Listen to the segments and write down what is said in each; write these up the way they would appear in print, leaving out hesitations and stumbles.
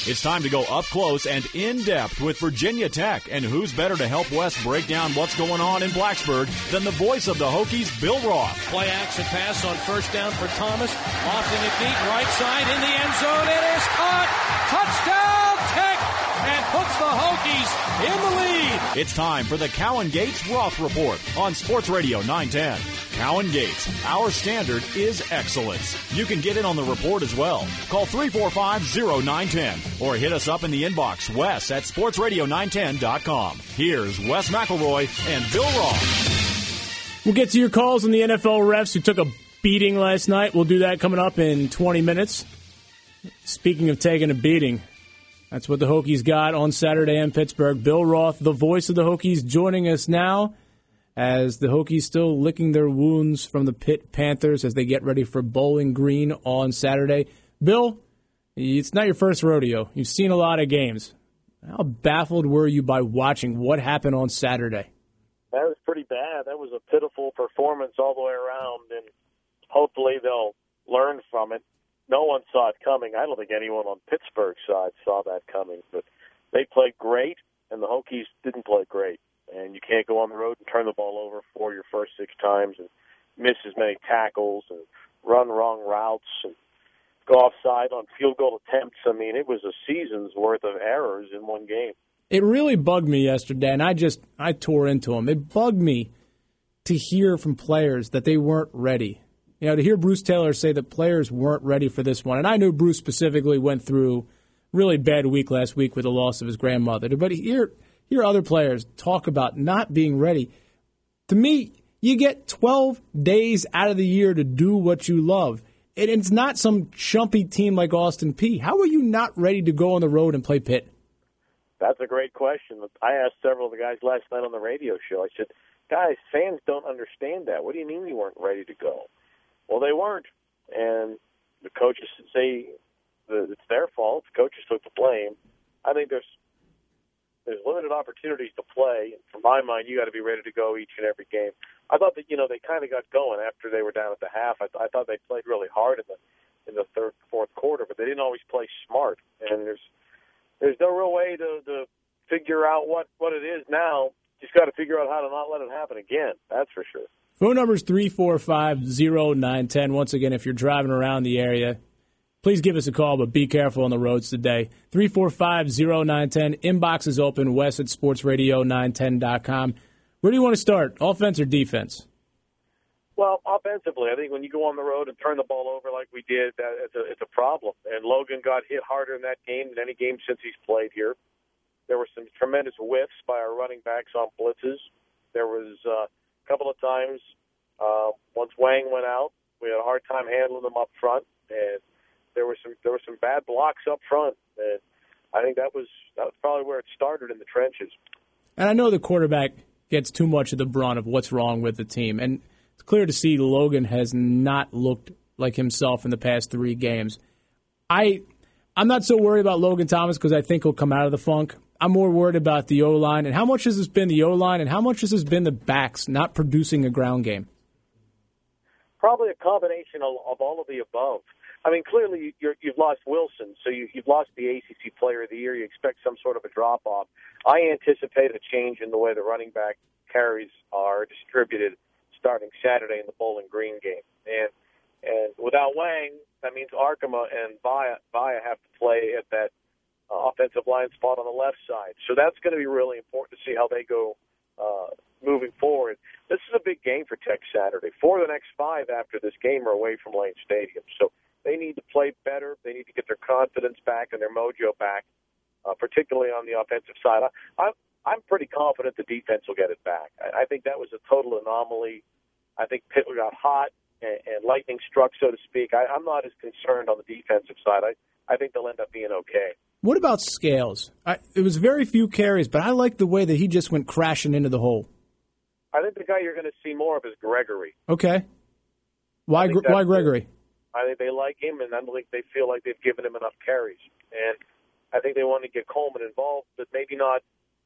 It's time to go up close and in-depth with Virginia Tech. And who's better to help Wes break down what's going on in Blacksburg than the voice of the Hokies, Bill Roth. Play action pass on first down for Thomas. Offing it deep, right side in the end zone. It is caught. Touchdown, Tech! And puts the Hokies in the lead. It's time for the Cowan Gates Roth Report on Sports Radio 910. Cowan Gates, our standard is excellence. You can get in on the report as well. Call 345-0910 or hit us up in the inbox, Wes at sportsradio910.com. Here's Wes McElroy and Bill Roth. We'll get to your calls on the NFL refs who took a beating last night. We'll do that coming up in 20 minutes. Speaking of taking a beating, that's what the Hokies got on Saturday in Pittsburgh. Bill Roth, the voice of the Hokies, joining us now as the Hokies still licking their wounds from the Pitt Panthers as they get ready for Bowling Green on Saturday. Bill, it's not your first rodeo. You've seen a lot of games. How baffled were you by watching what happened on Saturday? That was pretty bad. That was a pitiful performance all the way around, and hopefully they'll learn from it. No one saw it coming. I don't think anyone on Pittsburgh's side saw that coming, but they played great, and the Hokies didn't play great. And you can't go on the road and turn the ball over for your first 6 times and miss as many tackles and run wrong routes and go offside on field goal attempts. I mean, it was a season's worth of errors in one game. It really bugged me yesterday, and I tore into them. It bugged me to hear from players that they weren't ready. You know, to hear Bruce Taylor say that players weren't ready for this one. And I know Bruce specifically went through a really bad week last week with the loss of his grandmother. But hear other players talk about not being ready. To me, you get 12 days out of the year to do what you love. And it's not some chumpy team like Austin Peay. How are you not ready to go on the road and play Pitt? That's a great question. I asked several of the guys last night on the radio show. I said, guys, fans don't understand that. What do you mean you weren't ready to go? Well, they weren't. And the coaches say that it's their fault. The coaches took the blame. I think there's limited opportunities to play. From my mind, you got to be ready to go each and every game. I thought that, they kind of got going after they were down at the half. I thought they played really hard in the third, fourth quarter, but they didn't always play smart. And there's no real way to figure out what it is now. Just got to figure out how to not let it happen again. That's for sure. Phone number is 345-0910. Once again, if you're driving around the area, please give us a call, but be careful on the roads today. 345-0910. Inbox is open, Wes at sportsradio910.com. Where do you want to start, offense or defense? Well, offensively, I think when you go on the road and turn the ball over like we did, it's a problem. And Logan got hit harder in that game than any game since he's played here. There were some tremendous whiffs by our running backs on blitzes. There was a couple of times, once Wang went out, we had a hard time handling them up front, and there were some bad blocks up front. And I think that was probably where it started, in the trenches. And I know the quarterback gets too much of the brunt of what's wrong with the team, and it's clear to see Logan has not looked like himself in the past 3 games. I'm not so worried about Logan Thomas because I think he'll come out of the funk. I'm more worried about the O-line, and how much has this been the O-line, and how much has this been the backs not producing a ground game? Probably a combination of all of the above. I mean, clearly you've lost Wilson, so you've lost the ACC Player of the Year. You expect some sort of a drop-off. I anticipate a change in the way the running back carries are distributed starting Saturday in the Bowling Green game. And without Wang, that means Arkema and Vaya have to play at that offensive line spot on the left side. So that's going to be really important to see how they go moving forward. This is a big game for Tech Saturday. 4 of the next 5 after this game are away from Lane Stadium. So they need to play better. They need to get their confidence back and their mojo back, particularly on the offensive side. I'm pretty confident the defense will get it back. I think that was a total anomaly. I think Pitt got hot and lightning struck, so to speak. I'm not as concerned on the defensive side. I think they'll end up being okay. What about Scales? It was very few carries, but I like the way that he just went crashing into the hole. I think the guy you're going to see more of is Gregory. Okay. Why Gregory? I think they like him, and I don't think they feel like they've given him enough carries. And I think they want to get Coleman involved, but maybe not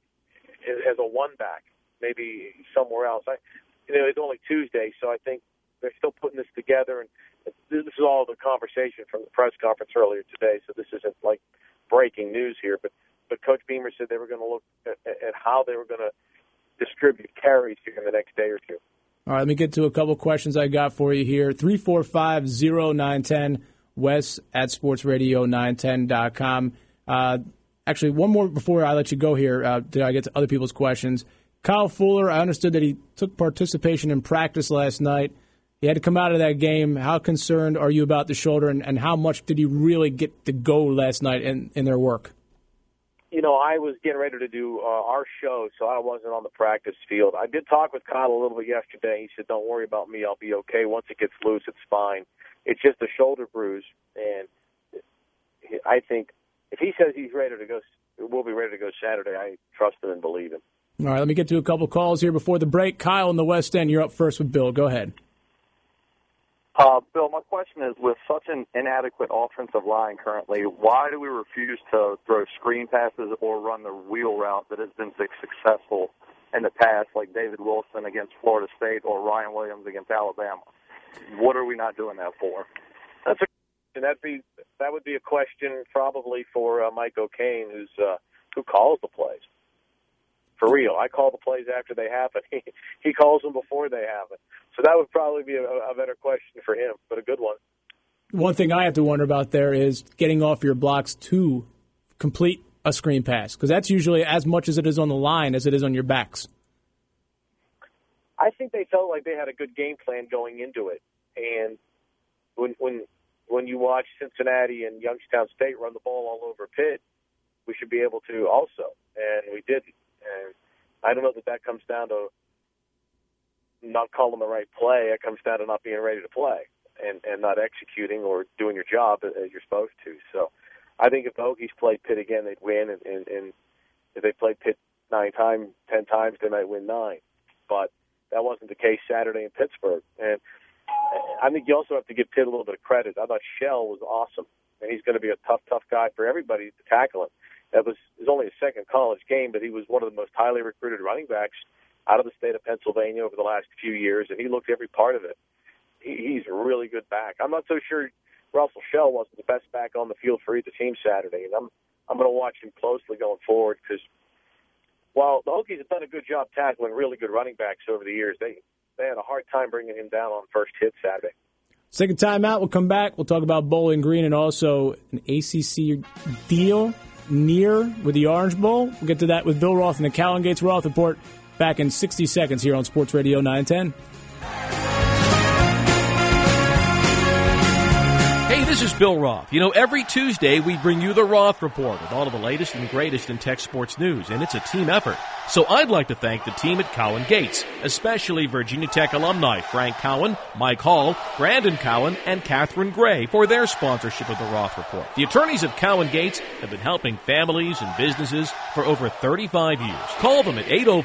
as a one-back, maybe somewhere else. It's only Tuesday, so I think they're still putting this together, and this is all the conversation from the press conference earlier today, so this isn't like breaking news here, but Coach Beamer said they were going to look at how they were going to distribute carries here in the next day or two. All right, let me get to a couple questions I got for you here. 345-0910, Wes at sportsradio910.com. Actually, one more before I let you go here. Did I get to other people's questions? Kyle Fuller, I understood that he took participation in practice last night. He had to come out of that game. How concerned are you about the shoulder, and how much did he really get to go last night in their work? You know, I was getting ready to do our show, so I wasn't on the practice field. I did talk with Kyle a little bit yesterday. He said, don't worry about me. I'll be okay. Once it gets loose, it's fine. It's just a shoulder bruise, and I think if he says he's ready to go, we'll be ready to go Saturday. I trust him and believe him. All right, let me get to a couple calls here before the break. Kyle in the West End, you're up first with Bill. Go ahead. Bill, my question is, with such an inadequate offensive line currently, why do we refuse to throw screen passes or run the wheel route that has been successful in the past, like David Wilson against Florida State or Ryan Williams against Alabama? What are we not doing that for? That's a question. That would be a question probably for Mike O'Kane, who calls the plays. For real, I call the plays after they happen. He calls them before they happen. So that would probably be a better question for him, but a good one. One thing I have to wonder about there is getting off your blocks to complete a screen pass, because that's usually as much as it is on the line as it is on your backs. I think they felt like they had a good game plan going into it. And when you watch Cincinnati and Youngstown State run the ball all over Pitt, we should be able to also, and we didn't. And I don't know that comes down to not calling the right play. It comes down to not being ready to play and not executing or doing your job as you're supposed to. So I think if the Hokies played Pitt again, they'd win. And if they played Pitt 10 times, they might win 9. But that wasn't the case Saturday in Pittsburgh. And I think you also have to give Pitt a little bit of credit. I thought Shell was awesome. And he's going to be a tough guy for everybody to tackle him. It was only his second college game, but he was one of the most highly recruited running backs out of the state of Pennsylvania over the last few years, and he looked every part of it. He's a really good back. I'm not so sure Russell Shell wasn't the best back on the field for either team Saturday, and I'm going to watch him closely going forward because while the Hokies have done a good job tackling really good running backs over the years, they had a hard time bringing him down on first hit Saturday. Second time out, we'll come back. We'll talk about Bowling Green and also an ACC deal near with the Orange Bowl. We'll get to that with Bill Roth and the Cowan Gates Roth Report back in 60 seconds here on Sports Radio 910. Hey, this is Bill Roth. You know, every Tuesday we bring you the Roth Report with all of the latest and greatest in tech sports news, and it's a team effort. So I'd like to thank the team at Cowan Gates, especially Virginia Tech alumni Frank Cowan, Mike Hall, Brandon Cowan, and Catherine Gray for their sponsorship of the Roth Report. The attorneys of Cowan Gates have been helping families and businesses for over 35 years. Call them at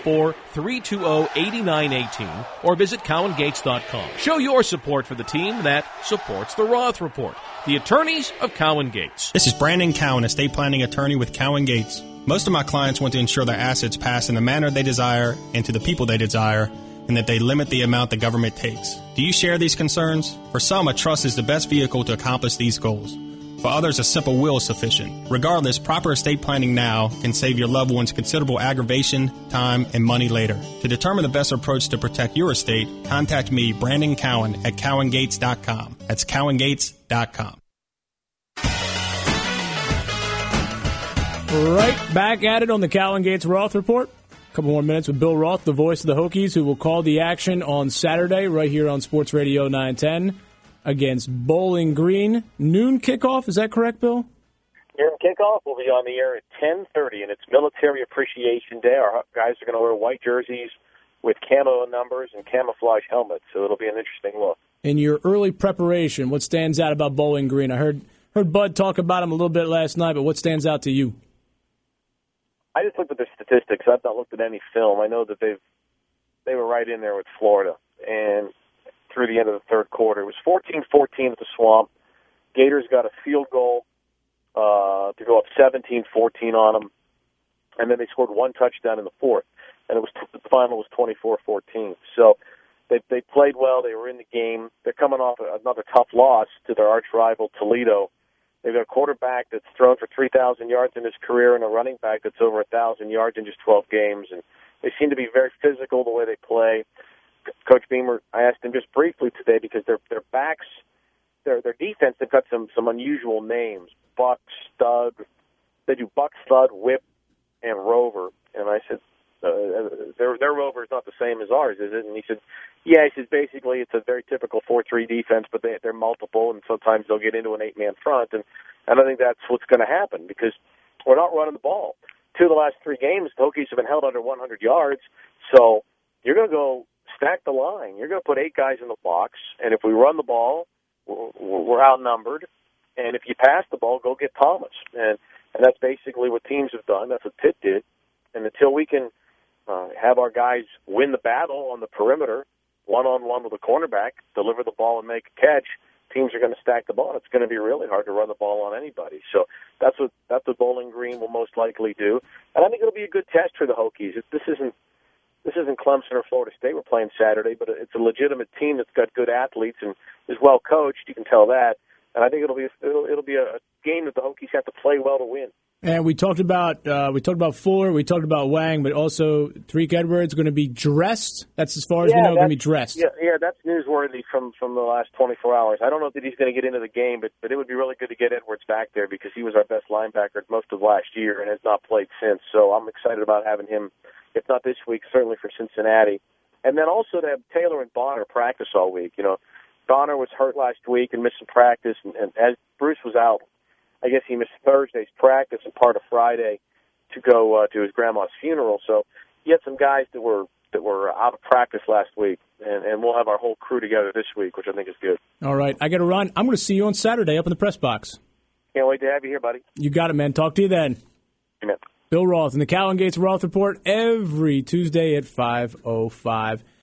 804-320-8918 or visit cowangates.com. Show your support for the team that supports the Roth Report. The attorneys of Cowan Gates. This is Brandon Cowan, estate planning attorney with Cowan Gates. Most of my clients want to ensure their assets pass in the manner they desire and to the people they desire, and that they limit the amount the government takes. Do you share these concerns? For some, a trust is the best vehicle to accomplish these goals. For others, a simple will is sufficient. Regardless, proper estate planning now can save your loved ones considerable aggravation, time, and money later. To determine the best approach to protect your estate, contact me, Brandon Cowan, at cowangates.com. That's cowangates.com. Right back at it on the Cowan Gates Roth Report. A couple more minutes with Bill Roth, the voice of the Hokies, who will call the action on Saturday right here on Sports Radio 910 against Bowling Green. Noon kickoff, is that correct, Bill? Noon kickoff will be on the air at 10:30, and it's Military Appreciation Day. Our guys are going to wear white jerseys with camo numbers and camouflage helmets, so it'll be an interesting look. In your early preparation, what stands out about Bowling Green? I heard Bud talk about him a little bit last night, but what stands out to you? I just looked at their statistics. I've not looked at any film. I know that they were right in there with Florida, and through the end of the third quarter, it was 14-14 at the Swamp. Gators got a field goal to go up 17-14 on them, and then they scored one touchdown in the fourth, and the final was 24-14. So they played well. They were in the game. They're coming off another tough loss to their arch rival Toledo They've got a quarterback that's thrown for 3,000 yards in his career and a running back that's over 1,000 yards in just 12 games. And they seem to be very physical the way they play. Coach Beamer, I asked him just briefly today because their backs, their defense, they've got some unusual names. Buck, Stud. They do Buck, Stud, Whip, and Rover. And I said, their Rover is not the same as ours, is it? And he said, yeah. He said, basically it's a very typical 4-3 defense, but they're multiple, and sometimes they'll get into an 8-man front. And I think that's what's going to happen because we're not running the ball. 2 of the last 3 games, the Hokies have been held under 100 yards. So you're going to go stack the line. You're going to put 8 guys in the box, and if we run the ball, we're outnumbered. And if you pass the ball, go get Thomas. And that's basically what teams have done. That's what Pitt did. And until we can have our guys win the battle on the perimeter, one-on-one with a cornerback, deliver the ball and make a catch, teams are going to stack the ball. It's going to be really hard to run the ball on anybody. So that's what Bowling Green will most likely do. And I think it'll be a good test for the Hokies. This isn't Clemson or Florida State we're playing Saturday, but it's a legitimate team that's got good athletes and is well coached. You can tell that. And I think it'll be a game that the Hokies have to play well to win. And we talked about Fuller, we talked about Wang, but also Tariq Edwards going to be dressed. That's as far as we know, going to be dressed. Yeah, that's newsworthy from the last 24 hours. I don't know that he's going to get into the game, but it would be really good to get Edwards back there because he was our best linebacker most of last year and has not played since. So I'm excited about having him, if not this week, certainly for Cincinnati. And then also to have Taylor and Bonner practice all week. You know, Bonner was hurt last week and missed some practice, and as Bruce was out, I guess he missed Thursday's practice and part of Friday to go to his grandma's funeral. So you had some guys that were out of practice last week, and we'll have our whole crew together this week, which I think is good. All right, I got to run. I'm going to see you on Saturday up in the press box. Can't wait to have you here, buddy. You got it, man. Talk to you then. Amen. Bill Roth and the Cowan Gates Roth Report every Tuesday at 5:05.